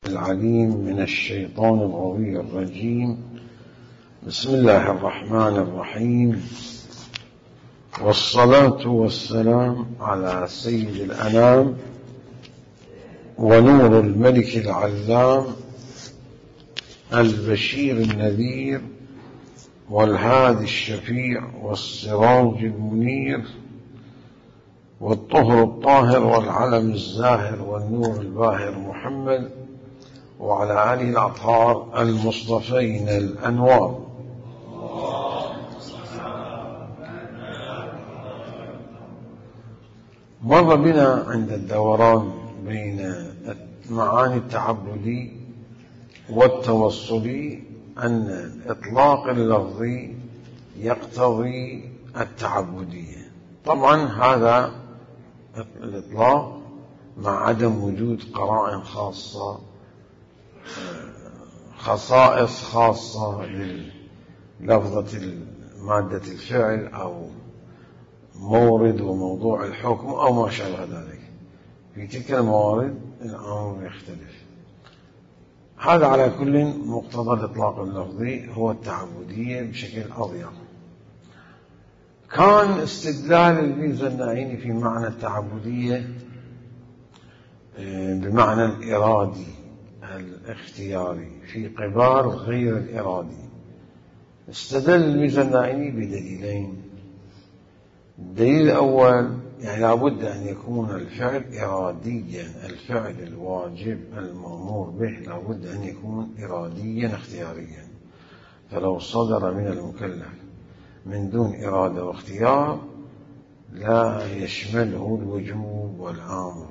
العليم من الشيطان الغوي الرجيم. بسم الله الرحمن الرحيم، والصلاة والسلام على سيد الأنام ونور الملك العلام البشير النذير والهادي الشفيع والسراج المنير والطهر الطاهر والعلم الزاهر والنور الباهر محمد وعلى آله الأطهار المصطفين الأنوار. مر بنا عند الدوران بين المعاني التعبدي والتوصلي أن الإطلاق اللفظي يقتضي التعبدية. طبعا هذا الإطلاق مع عدم وجود قرائن خاصة، خصائص خاصة للفظة مادة الفعل أو مورد وموضوع الحكم أو ما شابه ذلك. في تلك الموارد الأمر يختلف. هذا على كل مقتضى الإطلاق اللفظي هو التعبدية بشكل أضيق. كان استدلال الميزانعيني في معنى التعبدية بمعنى الإرادي الاختياري في قبال غير الإرادي. استدل الميزانعيني بدليلين. الدليل الأول يعني لابد أن يكون الفعل إراديا، الفعل الواجب المأمور به لابد أن يكون إراديا اختياريا، فلو صدر من المكلف من دون إرادة واختيار لا يشمله الوجوب والأمر،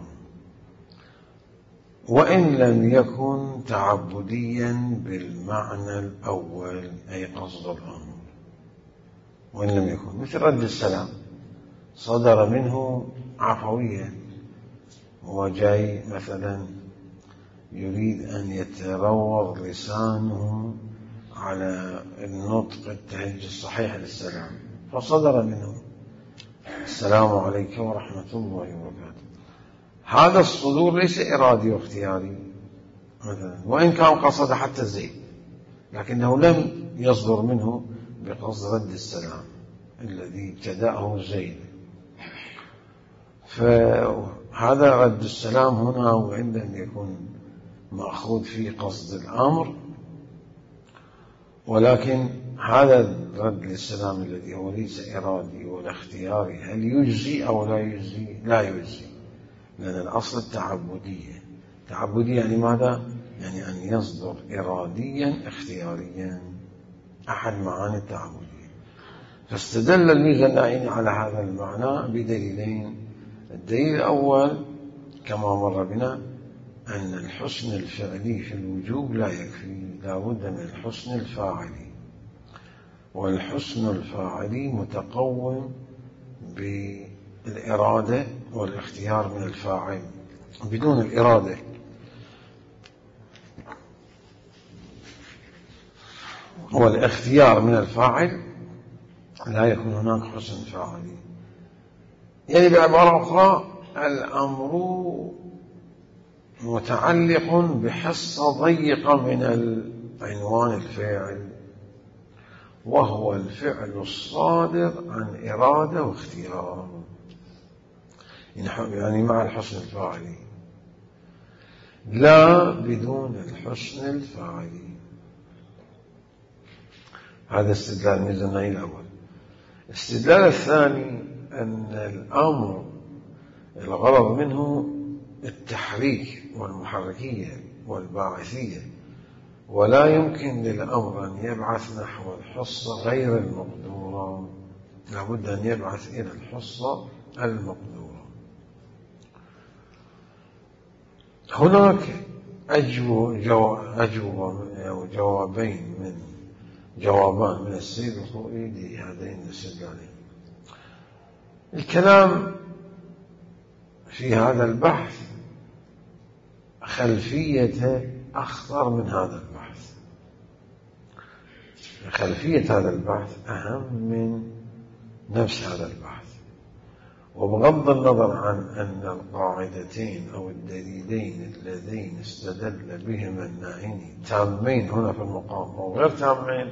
وإن لم يكن تعبديا بالمعنى الأول أي قصد الأمر. وإن لم يكن مثل رد السلام صدر منه عفويا، هو جاي مثلا يريد أن يتروض لسانه على النطق التهجي الصحيح للسلام فصدر منه السلام عليك ورحمة الله وبركاته. هذا الصدور ليس إرادي واختياري مثلا، وإن كان قصد حتى زيد، لكنه لم يصدر منه بقصد رد السلام الذي ابتدأه زيد. فهذا رد السلام هنا وإن لم يكن مأخوذ في قصد الأمر، ولكن هذا رد للسلام الذي هو ليس إرادي ولا اختياري هل يجزي أو لا يجزي؟ لا يجزي، لأن الأصل التعبدية. تعبدية يعني ماذا؟ يعني أن يصدر إراديا اختياريا، أحد معاني التعبدية. فاستدل الميزانعيني على هذا المعنى بدليلين. الدليل الأول كما مر بنا أن الحسن الفعلي في الوجوب لا يكفي، لا بد من الحسن الفاعلي، والحسن الفاعلي متقوم بالإرادة والاختيار من الفاعل. بدون الإرادة والاختيار من الفاعل لا يكون هناك حسن فاعلي. يعني بعبارة أخرى الأمر متعلق بحصة ضيقة من عنوان الفعل، وهو الفعل الصادر عن إرادة واختيار، يعني مع الحسن الفاعلي، لا بدون الحسن الفاعلي. هذا استدلال الميزانعيني الأول. الاستدلال الثاني أن الأمر الغرض منه التحريك والمحركية والباعثية، ولا يمكن للأمر أن يبعث نحو الحصة غير المقدورة، لابد أن يبعث إلى الحصة المقدورة. هناك جوابان من السيد الخوئي لهذين الاستدلالين. الكلام في هذا البحث خلفيته أخطر من هذا البحث. خلفية هذا البحث أهم من نفس هذا البحث، وبغض النظر عن أن القاعدتين أو الدليلين اللذين استدل بهما النائني تامين هنا في المقام أو غير تامين،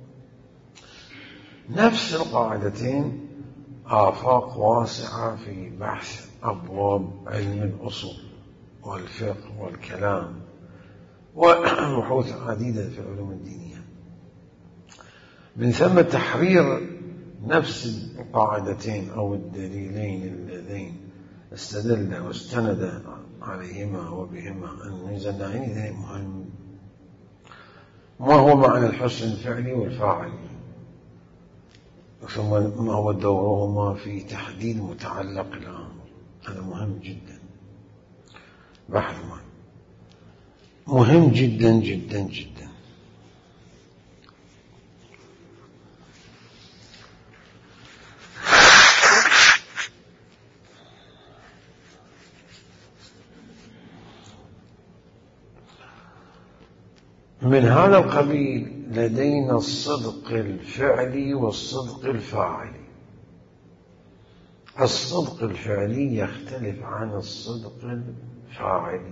نفس القاعدتين آفاق واسعة في بحث أبواب علم الأصول والفقه والكلام وبحوث عديدة في العلوم الدينية. من ثم تحرير نفس القاعدتين أو الدليلين اللذين استدل واستند عليهما وبهما الميزة النائني مهم. ما هو معنى الحسن الفعلي والفاعلي، ثم ما هو دورهما في تحديد متعلق الأمر. هذا مهم جدا، بحث مهم جدا جدا جدا. من هذا القبيل لدينا الصدق الفعلي والصدق الفاعلي. الصدق الفعلي يختلف عن الصدق الفاعلي.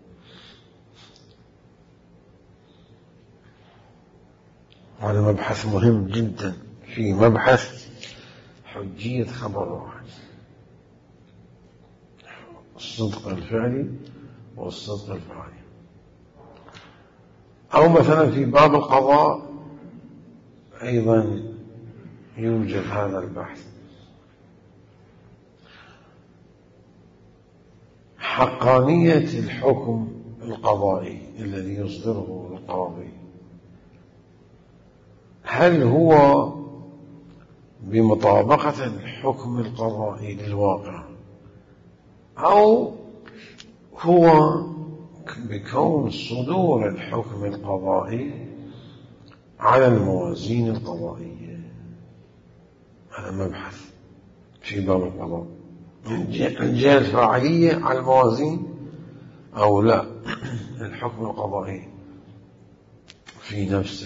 هذا مبحث مهم جدا في مبحث حجية خبر واحد، الصدق الفعلي والصدق الفاعلي. أو مثلا في باب القضاء أيضا يوجد هذا البحث، حقانية الحكم القضائي الذي يصدره القاضي، هل هو بمطابقة الحكم القضائي للواقع أو هو بكون صدور الحكم القضائي على الموازين القضائية. هذا مبحث في باب القضاء، الجهة الفاعلية على الموازين أو لا، الحكم القضائي في نفسه.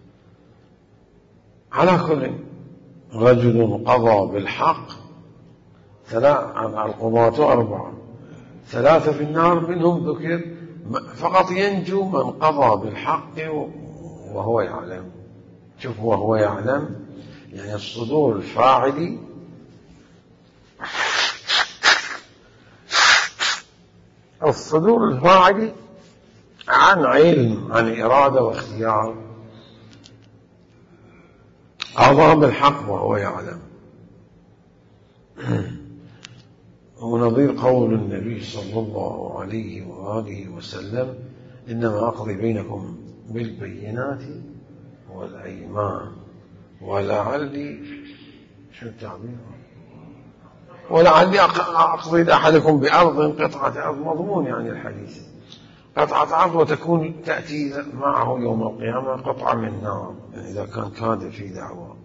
على كل رجل قضى بالحق، القضاة 4، 3 في النار، منهم ذكر فقط ينجو من قضى بالحق وهو يعلم. شوف، وهو يعلم يعني الصدور الفاعلي عن علم، عن إرادة واختيار، قضى بالحق وهو يعلم. ونظير قول النبي صلى الله عليه وآله وسلم: إنما أقضي بينكم بالبينات والأيمان ولعلي، شو التعبير، ولعلي أقضي لأحدكم بأرض قطعة أرض، مضمون يعني الحديث، قطعة أرض وتكون تأتي معه يوم القيامة قطعة من نار، يعني إذا كان كاذب في دعوة.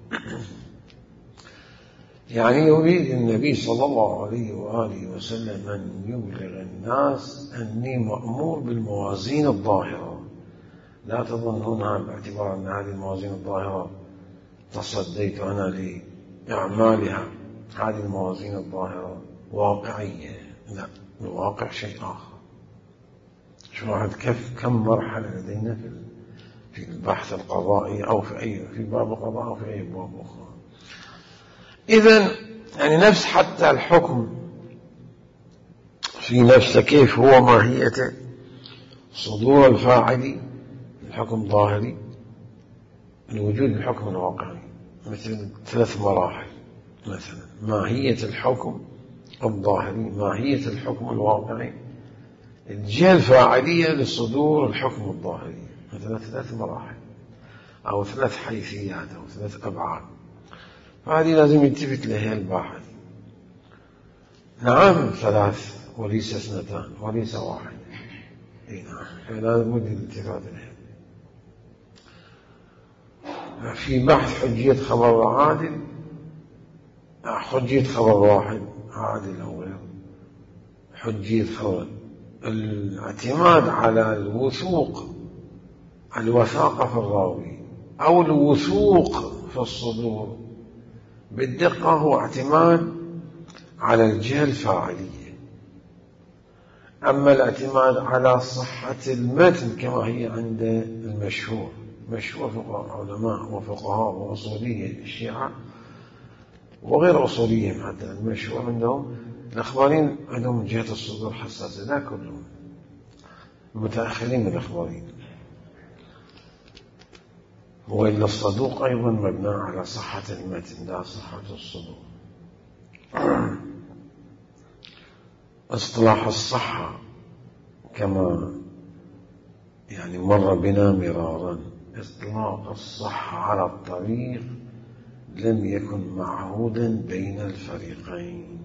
يعني يريد النبي صلى الله عليه وآله وسلم أن يبلغ الناس أني مأمور بالموازين الظاهرة. لا تظنونها باعتبار أن هذه الموازين الظاهرة تصديت أنا لأعمالها، هذه الموازين الظاهرة واقعية، لا، الواقع شيء آخر. شو كم مرحلة لدينا في البحث القضائي أو في باب القضاء أو في أي باب أخرى. إذن يعني نفس حتى الحكم في نفسه كيف هو ماهيته، صدور الفاعل الحكم ظاهري، الوجود الحكم الواقعي، مثل 3 مراحل. مثلا ماهية الحكم الظاهري، ماهية الحكم الواقعي، الجهة الفاعلية لصدور الحكم الظاهري، مثلا 3 مراحل أو 3 حيثيات أو 3 أبعاد. هذه لازم يلتفت لها الباحث. نعم 3 وليس 2 وليس 1. اي نعم، فلازم الالتفات لها. في بحث حجية خبر عادل، حجية خبر واحد عادل أو غير حجية خبر، الاعتماد على الوثاقة في الراوي أو الوثوق في الصدور بالدقة هو اعتماد على الجهة الفاعلية. أما الاعتماد على صحة المتن كما هي عند المشهور، مشهور فقهاء علماء وفقهاء وأصولية الشيعة وغير أصوليهم، حتى المشهور عندهم الأخباريين عندهم جهة الصدور حساسة، لا كلهم، المتأخرين من الأخباريين. وإلا الصدوق أيضا مبنى على صحة المتن لا صحة الصدور. اصطلاح الصحة كما يعني مر بنا مرارا، اطلاق الصحة على الطريق لم يكن معهودا بين الفريقين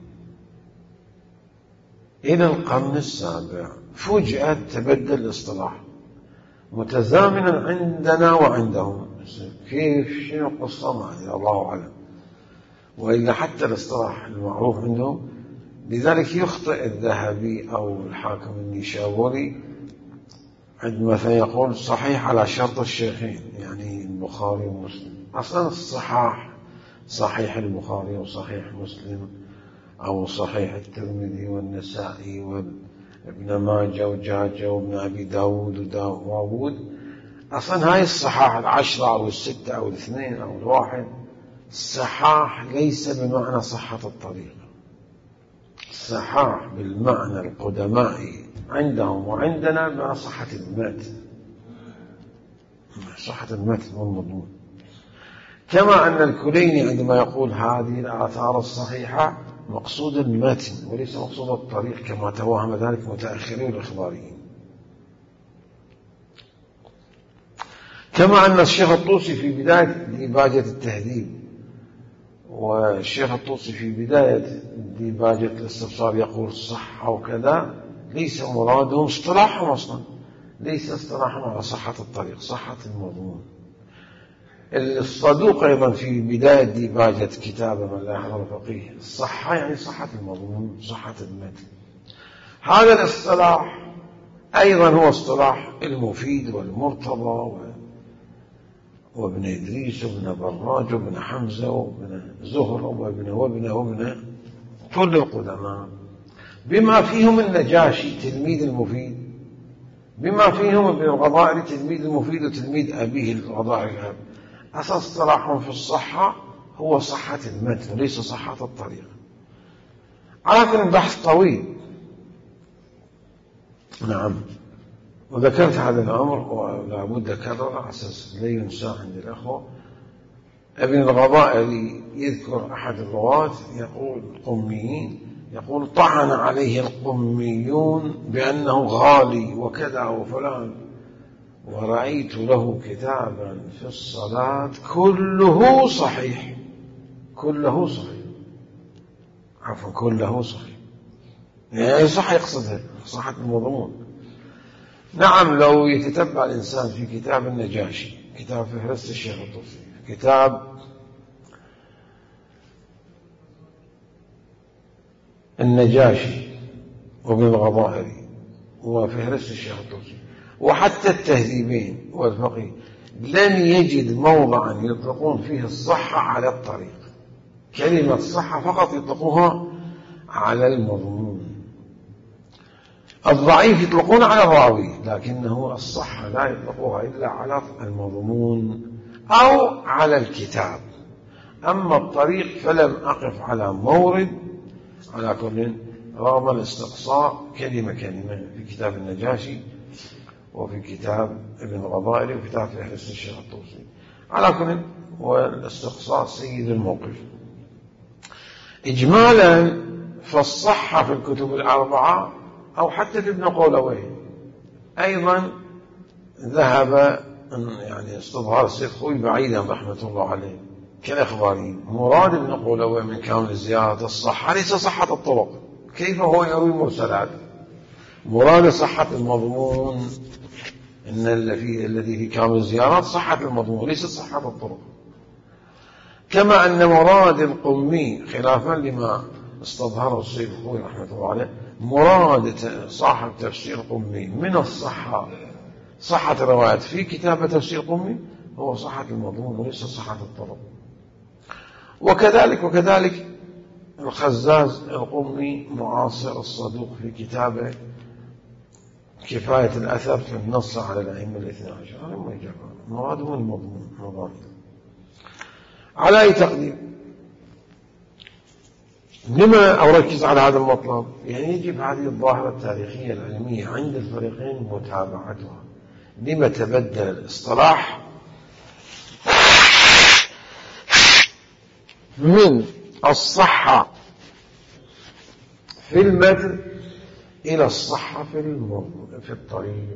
إلى القرن السابع. فجأة تبدل الاصطلاح متزامنا عندنا وعندهم. كيف شنو القصة ما أدري، الله أعلم. وإلا حتى الاصطلاح المعروف عندهم، لذلك يخطئ الذهبي أو الحاكم النيشابوري عندما يقول صحيح على شرط الشيخين، يعني البخاري ومسلم. أصلا الصحاح صحيح البخاري وصحيح مسلم أو صحيح الترمذي والنسائي وابن ماجه وجاجة وابن أبي داود وداود، أصلا هاي الصحاح 10 أو 6 أو 2 أو 1، الصحاح ليس بمعنى صحة الطريق. الصحاح بالمعنى القدمائي عندهم وعندنا مع صحة المتن، صحة المتن والمضمون. كما أن الكليني عندما يقول هذه الآثار الصحيحة مقصود المتن وليس مقصود الطريق، كما توهم ذلك متأخرين الإخباريين. كما أن الشيخ الطوسي في بداية ديباجة التهذيب والشيخ الطوسي في بداية ديباجة الاستبصار يقول الصحة وكذا، ليس مرادهم اصطلاحهم أصلا، ليس اصطلاحهم على صحة الطريق، صحة المضمون. الصدوق أيضا في بداية ديباجة كتابه من لا يحضر الفقيه، الصحة يعني صحة المضمون، صحة المتن. هذا الاصطلاح أيضا هو اصطلاح المفيد والمرتضى وابن إدريس وابن براج وابن حمزة وابن زهر وابن كل القدماء، بما فيهم النجاشي تلميذ المفيد، بما فيهم ابن الغضائري تلميذ المفيد وتلميذ أبيه الغضائري. أساس اصطلاحهم في الصحة هو صحة المتن وليس صحة الطريق. على بحث طويل، نعم، وذكرت هذا الأمر ولا بد أكرره على أساس لا ينسى عند الأخوة. ابن الغضائري يذكر أحد الرواة يقول القميين، يقول طعن عليه القميون بأنه غالي وكذا وفلان، ورأيت له كتابا في الصلاة كله صحيح، كله صحيح، عفوا كله صحيح، يعني صح يقصدها صحة المضمون. نعم، لو يتتبع الإنسان في كتاب النجاشي، كتاب فهرست الشيخ الطوسي، كتاب النجاشي وابن الغضائري وفهرست الشيخ الطوسي وحتى التهذيبين والفقيه، لن يجد موضعا يطلقون فيه الصحة على الطريق. كلمة صحة فقط يطلقوها على المضمون. الضعيف يطلقون على الراوي، لكنه الصحة لا يطلقوها إلا على المضمون أو على الكتاب. أما الطريق فلم أقف على مورد. على كل، رغم الاستقصاء كلمة كلمة في كتاب النجاشي وفي كتاب ابن الغضائري وفي كتاب فهرست الشيخ الطوسي، على كل، والاستقصاء سيد الموقف. إجمالا فالصحة في الكتب الأربعة أو حتى في ابن قولويه أيضا ذهب يعني استظهار السيد خوي بعيدا رحمة الله عليه كالإخباريين. مراد ابن قولويه من كامل زيارة الصحة ليس صحة الطرق، كيف هو يروي مرسلات؟ مراد صحة المضمون، إن الذي في كامل الزيارات صحة المضمون ليس صحة الطرق. كما أن مراد القمي خلافا لما استظهره السيد الخوي رحمة الله عليه، مراد صاحب تفسير القمي من الصحة، صحة الروايات في كتاب تفسير القمي هو صحة المضمون وليس صحة الطرق. وكذلك الخزاز القمي معاصر الصدوق في كتابه كفاية الأثر في النص على الأئمة الاثنى عشر. هذا ما يجب مراد والمضمون مضاد. على أي تقدير لما أركز على هذا المطلب؟ يعني يجب هذه الظاهرة التاريخية العلمية عند الفريقين متابعتها. لما تبدل الاصطلاح من الصحة في المتن إلى الصحة في الطريق؟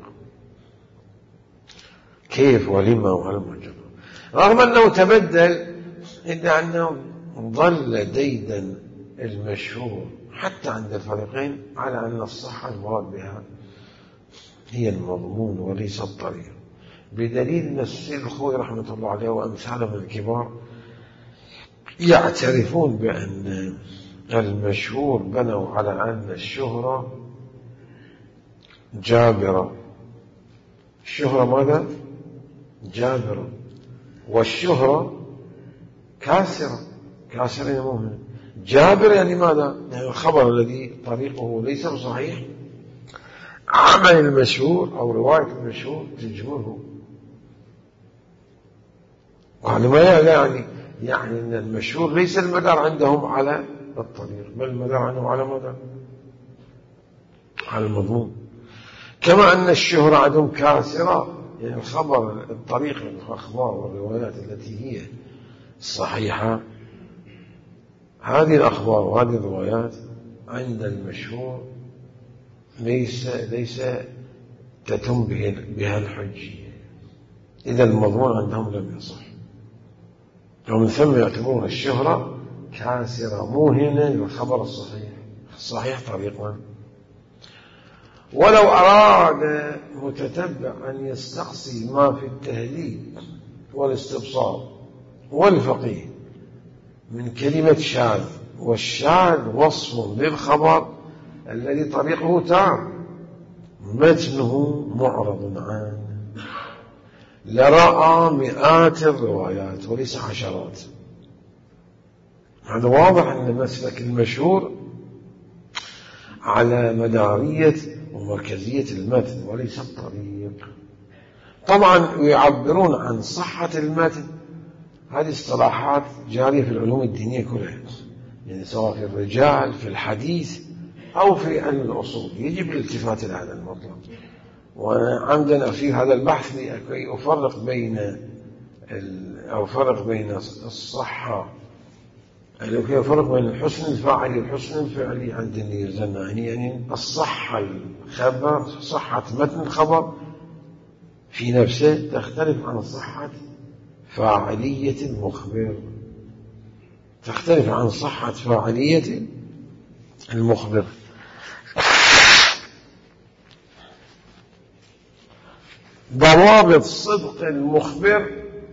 كيف ولما وهل رغم أنه تبدل، إلا أنه ظل ديدا المشهور حتى عند الفريقين على أن الصحة المراد بها هي المضمون وليس الطريق، بدليل أن السيد الخوي رحمة الله عليه وأمثاله من الكبار يعترفون بأن المشهور بنوا على أن الشهرة جابرة. الشهرة ماذا؟ جابرة. والشهرة كاسرة. كاسرة يعني مهمة. جابر يعني ماذا؟ يعني الخبر الذي طريقه ليس بصحيح، عمل المشهور أو رواية المشهور تجبره. وهذا ما يعني أن المشهور ليس المدار عندهم على الطريق، بل المدار عندهم على ماذا؟ على المضمون. كما أن الشهرة عندهم كاسرة، يعني الخبر الطريق الأخبار والروايات التي هي صحيحة، هذه الأخبار وهذه الروايات عند المشهور ليس تتم بها الحجية، إذا المضمون عندهم لم يصح، ومن ثم يعتبرون الشهرة كاسرة موهنة للخبر الصحيح طريقا. ولو أراد متتبع أن يستقصي ما في التهذيب والاستبصار والفقيه من كلمة شاذ، والشاذ وصف للخبر الذي طريقه تام متنه معرض عنه، لرأى مئات الروايات وليس عشرات. هذا واضح أن مسلك المشهور على مدارية ومركزية المتن وليس الطريق. طبعا يعبرون عن صحة المتن، هذه اصطلاحات جارية في العلوم الدينية كلها، يعني سواء في الرجال في الحديث أو في علم الأصول، يجب الالتفات إلى هذا المطلب. وعندنا في هذا البحث لكي أفرق بين الصحة، لكي أفرق بين الحسن الفاعلي والحسن الفعلي عند الزناني، يعني الصحة الخبر، صحة متن الخبر في نفسه تختلف عن صحة فاعلية المخبر، تختلف عن صحة فاعلية المخبر. ضوابط صدق المخبر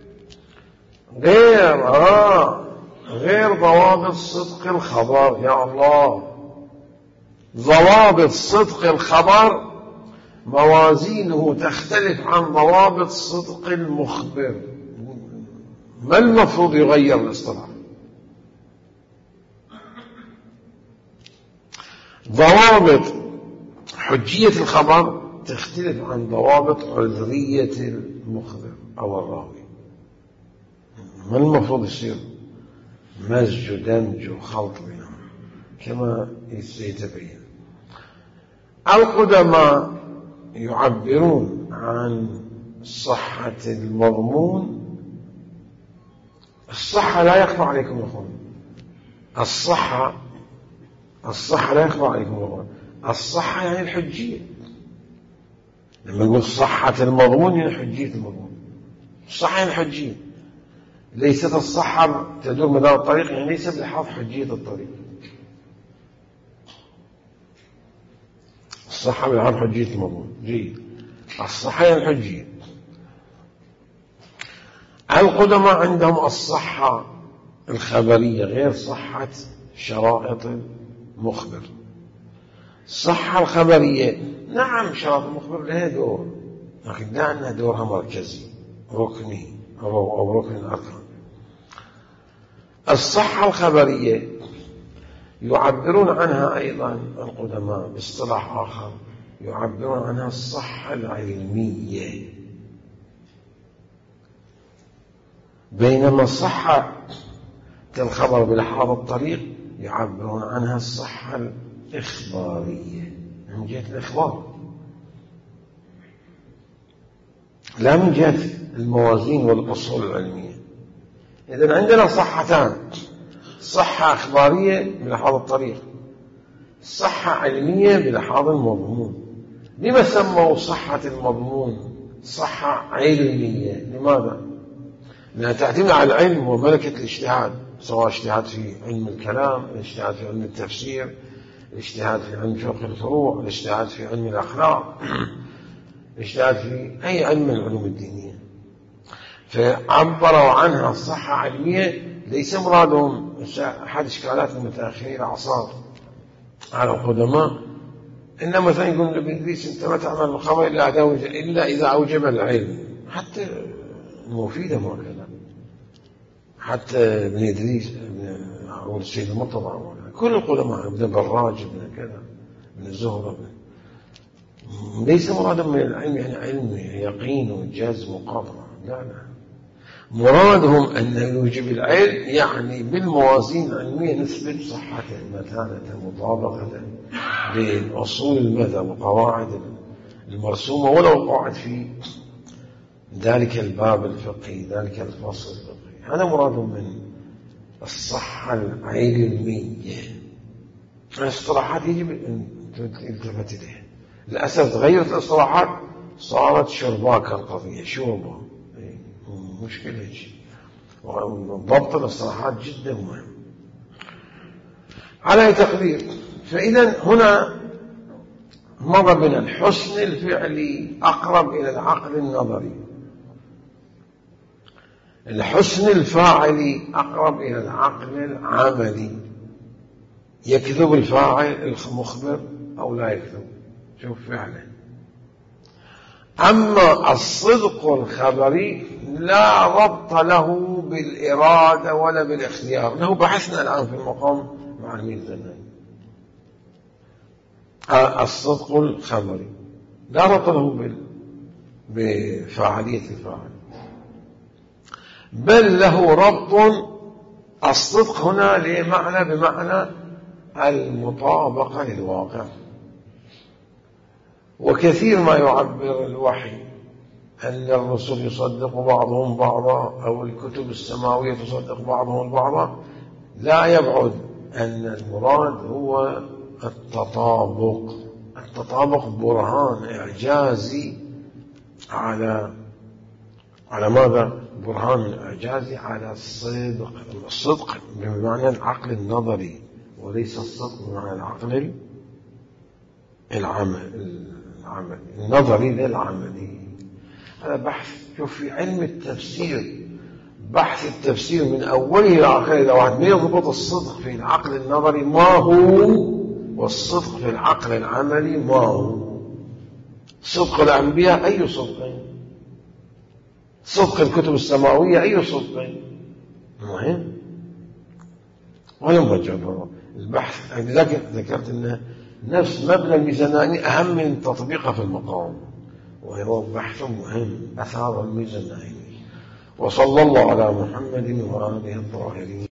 غير ضوابط صدق الخبر. يا الله، ضوابط صدق الخبر موازينه تختلف عن ضوابط صدق المخبر. ما المفروض يغير الاصطلاح؟ ضوابط حجية الخبر تختلف عن ضوابط عذرية المخبر أو الراوي. ما المفروض يصير؟ مزج ودمج وخلط بينهم كما سيتبين. القدماء يعبرون عن صحة المضمون. الصحة لا يخفى عليكم الأخوان، الصحة لا يخفى عليكم الأخوان. الصحة يعني الحجية. لما نقول صحة المضمون يعني حجية المضمون. الصحة يعني الحجية، ليست الصحة تدور مدار الطريق، يعني ليس بلحاظ حجية الطريق. الصحة بلحاظ حجية المضمون. جيد. الصحة يعني الحجية. القدماء عندهم الصحة الخبرية غير صحة شرائط المخبر. الصحة الخبرية نعم شرائط المخبر لها دور، لكن لا أنها دورها مركزي ركني أو ركن الأركان. الصحة الخبرية يعبرون عنها أيضا القدماء باصطلاح آخر، يعبرون عنها الصحة العلمية، بينما الصحة الخبر بلحاظ الطريق يعبرون عنها الصحة الإخبارية من جهة الإخبار، لا من جهة الموازين والأصول العلمية. إذن عندنا صحتان: صحة إخبارية بلحاظ الطريق، صحة علمية بلحاظ المضمون. لما سموا صحة المضمون صحة علمية؟ لماذا؟ لأنها تعتمد على العلم وملكة الاجتهاد، سواء اجتهاد في علم الكلام، الاجتهاد في علم التفسير، الاجتهاد في علم فقه الفروع، الاجتهاد في علم الأخلاق، الاجتهاد في أي علم من العلوم الدينية. فعبروا عنها صحة علمية. ليس مرادهم أحد إشكالات المتأخرين الأعصار على القدماء، إنما مثلا يقول لابن إدريس أنت ما تعمل الخبر إلا إذا أوجب العلم. حتى المفيدة ما كذا، حتى ابن إدريس أو السيد المرتضى، كل القدماء، ابن براج، ابن كذا، ابن الزهرة، ليس مرادا من العلم يعني علم يقين وجزم وقطع، لا، مرادهم أن يوجب العلم يعني بالموازين العلمية نثبت صحته، متانته، مطابقة لأصول المذهب وقواعد المرسومة، ولو قواعد في ذلك الباب الفقهي، ذلك الفصل الفقهي. هذا مرادهم من الصحة العلمية. الاصطلاحات يجب أن تلتفت إليها. للأسف تغيرت الاصطلاحات، صارت شرباك القضية، شوربة، مشكلة. ضبط الاصطلاحات جدا مهم على تقدير. فإذا هنا مر بنا الحسن الفعلي أقرب إلى العقل النظري، الحسن الفاعلي أقرب إلى العقل العملي. يكذب الفاعل المخبر أو لا يكذب، شوف فعله. أما الصدق الخبري لا ربط له بالإرادة ولا بالاختيار، له بحثنا الآن في المقام مع الميزانين. الصدق الخبري لا ربط له بفاعلية الفاعل، بل له ربط. الصدق هنا له معنى بمعنى المطابقة للواقع. وكثير ما يعبر الوحي أن الرسل يصدق بعضهم بعضا، أو الكتب السماوية تصدق بعضهم بعضا، لا يبعد أن المراد هو التطابق. التطابق برهان إعجازي على ماذا؟ برهان إعجازي على الصدق. الصدق بمعنى العقل النظري، وليس الصدق بمعنى العقل العملي، النظري للعملي. هذا بحث. شوف في علم التفسير، بحث التفسير من أوله إلى آخره، إذا واحد ما يضبط الصدق في العقل النظري ما هو، والصدق في العقل العملي ما هو. صدق الأنبياء أي صدق؟ صدق الكتب السماوية أي صدق؟ مهم. ولم رجع البحث. لذلك ذكرت أن نفس مبنى الميزاناني أهم من تطبيقه في المقام، وهو بحث مهم، أثار الميزاناني. وصلى الله على محمد وآله الطاهرين.